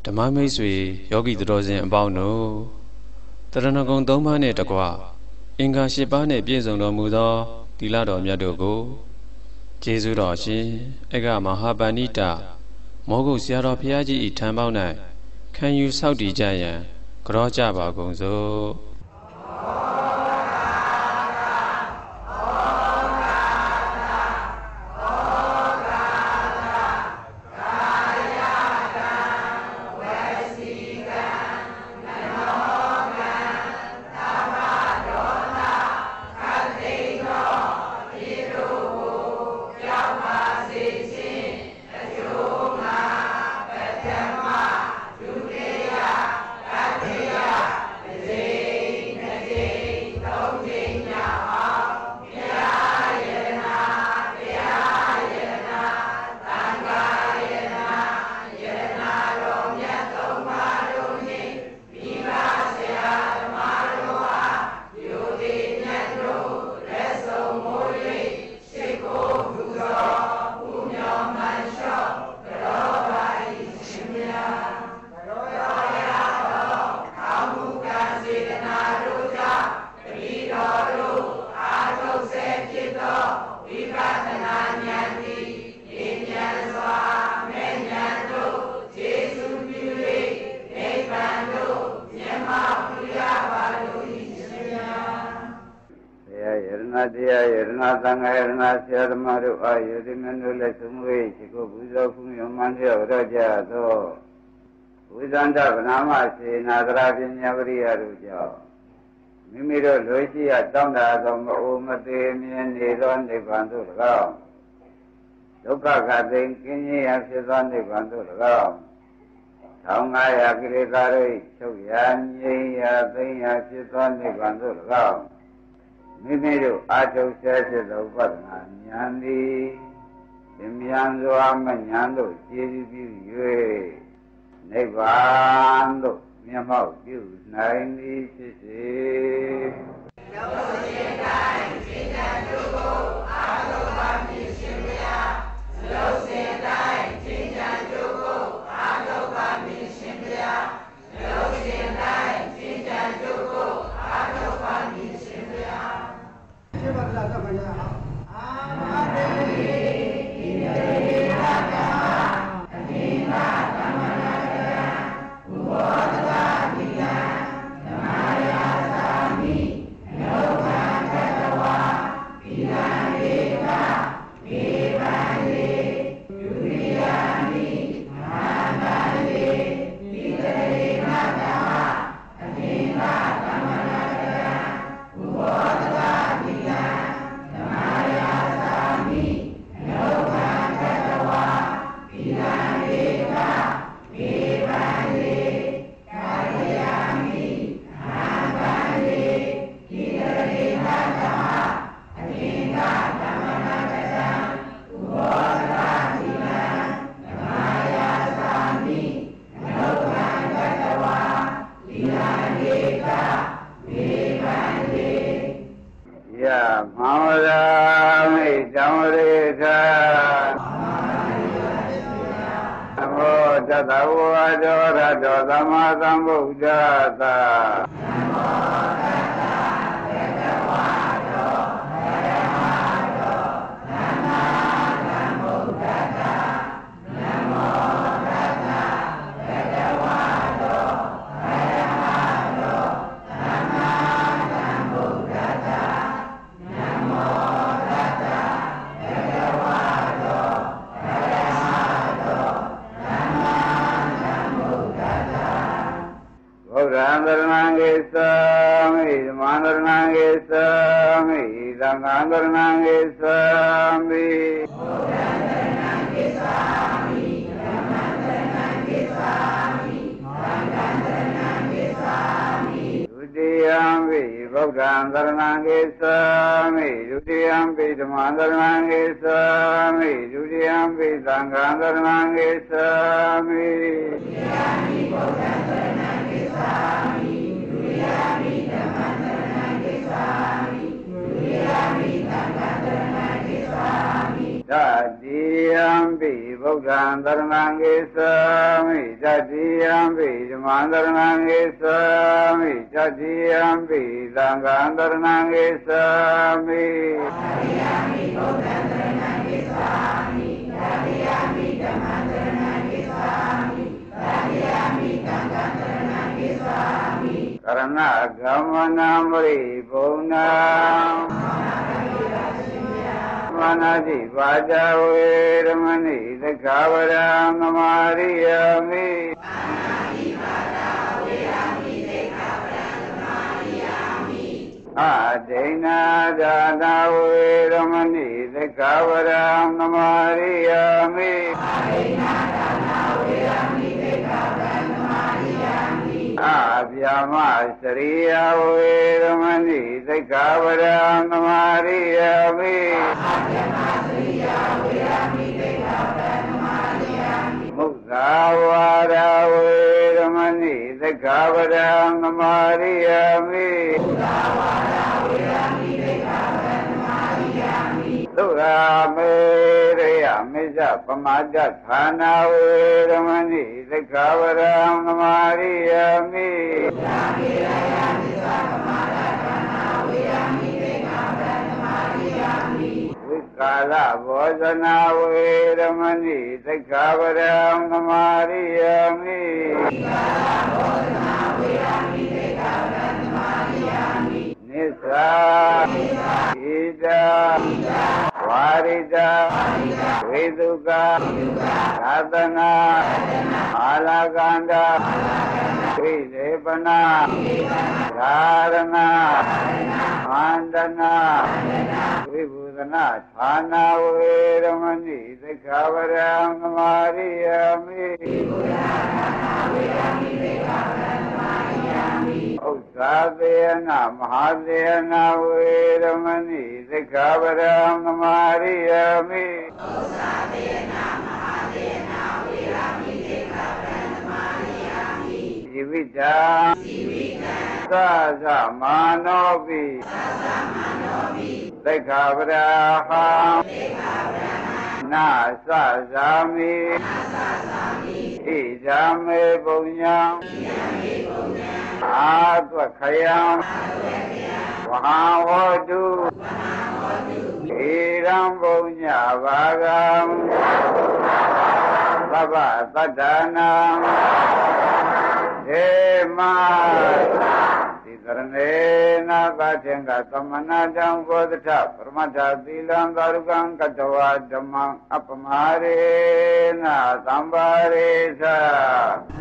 ဓမ္မမိတ်ဆွေယောဂီသူတော်စင်အပေါင်းတို့တရဏဂုံ၃ပါးနှင့်တကွအင်္ဂါ၈ပါးနှင့်ပြည့်စုံတော်မူသောသီလတော်မြတ်တို့ကိုကျေးဇူးတော်ရှင်အဂမဟာပဏိတမောဂုတ်ဆရာတော်ဘုရားကြီး၏ထံပေါင်း၌ခံယူဆောက်တည်ကြရန်ကြောကြပါကုန်စို့တရားယရဏသံဃာယရဏဆရာဓမ္မတို့အာယုတိမင်းတို့လက်ဆုံးဝေးရှိကိုပူဇော်ဖူးမြတ်မှန်ပြောရကြသောဝိဇန္တဗနာမရှိနာသရာပညာဝရိယတို့ကြောင့်မိမိတို့လူရှိရတောင်းတသောမအိုမသေးမြင်နေသောနိဗ္ဗာန်သို့၎င်းဒုက္ခခသိင်ကင်းခြင်းရဖြစ်သောနိဗ္ဗာန်သို့၎င်း1500ကိလေသာတို့ချုပ်ရငြိမ်းရသိမ်းရဖြစ်သောနိဗ္ဗာန်သို့၎င်းမိမိတို့အာထုတ်ဆဲဖြစ်သောဥပဒနာဉာဏ်သည်သင်မြန်စွာမဉာဏ်တို့ကျေးဇူးပြု၍နိဗ္ဗာန်သို့မျက်မှောက်ပြုနိုင်သည်ဖြစ်စေလောကရှင်တိုင်းစိတ်ဓာတ်တို့ကိုအာထုတ်ပါမည်ရှင်ဘုရားလောကရှင်တိုင်းစိတ်ဓာတ်တို့ကိုအာထုတ်ပါမည်ရှင်ဘုရားလောကရှင်တိုင်းစိတ်ဓာတ်တို့ကိုအာထုတ်ပါမည်ရှင်ဘုရားကျေပါလားကမ္ဘာဟာအာမတေဣတေနာကာအတိနာသမ္မာနာယဥဘောဓတာတိယဓမ္မယာသာမိလောကသတ္တဝါပိလံဧကဧပံလေယုရိယာမိမာတံလေဣတေနာကာအတိနာသမ္မာနာယဥဘောဓတာတိယဓမ္မယာသာမိလောကသတ္တဝါပိလံဧကဧပံလေကာယာမိမာတံလေဣတေနာကာအတိနာသမ္မာနာယဥဘောဓတာတိယဓမ္မယာသာမိလောကသတ္တဝါပိလံဧကဧပံလေယမောရာမိတောင်းရေသာနမောတတဝါဒောရတောသမ္မာသမ္ဗုဒ္ဓသာနမောတတသတ္တဝါဒောရမတောသမ္မာသမ္ဗုဒ္ဓသာနမောတတသတ္တဝါဒောရမတောသမ္မာသမ္ဗုဒ္ဓသာနမောတတသတ္တဝါဒောရမတောသမ္မာသမ္ဗုဒ္ဓသာဗုဒ္ဓံသရဏံဂိသာမိဓမ္မံသရဏံဂိသာမိသံဃံသရဏံဂိသာမိဗုဒ္ဓံသရဏံဂိသာမိဓမ္မံသရဏံဂိသာမိသံဃံသရဏံဂိသာမိဒုတိယံဝိဗုဒ္ဓံသရဏံဂိသာမိဒုတိယံဝိဓမ္မံသရဏံဂိသာမိဒုတိယံဝိသံဃံသရဏံဂိသာမိဒုတိယံဝိဗုဒ္ဓံသရဏံဂိသာမိဒုတိယံဝိဓမ္မံသရဏံဂိသာမိဒုတိယံဝိသံဃံသရဏံဂိသာမိတတိယံဝိဗုဒ္ဓံသရဏံဂိသာမိတတိယံပိဓမ္မန္တရဏံဂေသာမိတတိယံပိသံဃံတရဏံဂေသာမိတတိယံပိဘုဒ္ဓံတရဏံဂေသာမိတတိယံပိဓမ္မံတရဏံဂေသာမိတတိယံပိသံဃံတရဏံဂေသာမိကရဏဂမနံပရိဘုံနာမနာတိပါဇဝေရမဏိသက္ခဝရံသမာရိယမိအဒိဏဒါနာဝေရမဏိသက္ခဝရံသမာရိယမိအဒိဏဒါနာဝေရမဏိသက္ခဝရံသမာရိယမိအဗျာမစရိယဝေရမဏိသက္ခဝရံသမာရိယမိအဗျာမစရိယဝေရမဏိသက္ခဝရံသမာရိယမိမုဿာဝါရဝေရမဏိသက္ခဝရံသမာရိယမိမုဿာဝါသုရာမေရိယမေဇပမာဒဌာနာဝေရမဏိသက္ခဝရံသမာရိယမိသုရာမေရိယမေဇပမာဒဌာနာဝေရမဏိသက္ခဝရံသမာရိယမိဝိကာလဘောဇနာဝေရမဏိသက္ခဝရံသမာရိယမိဝိကာလဘောဇနာဝေရမဏိသက္ခဝရံသမာရိယမိနိစ္စဣဒာဝါရိတဝိသုကသာသနာအာလကန္တဝိသေပနာဓာရဏမန္တနာဝိဘူဒနာဌာနာဝေရမဏိသက္ခဝရံသမာရိယမိဝိဘူဒနာဌာနာဝေရမဏိသက္ခဝရံသမာရိယမိဥစ္စာသေနမဟာသေနဝေရမဏိသက္ခဝရံသမာရိယမိဥစ္စာသေနမဟာသေနဝေရမဏိသက္ခဝရံသမာရိယမိဇိဝိတံသာသမနောပိသက္ခဝရဟံနာသဇာမိဣဇာမေပုညံအာသွခယံဝဟံဟောတုဣရံပုညဘာဂံသဗ္ဗသတ္တနာေမသီသရဏေနာသတေင္ကသမဏတံဘောဓထပရမတ္ထသီလံသာရုကံကတဝဓမ္မံအပမရေနသံပါရေသ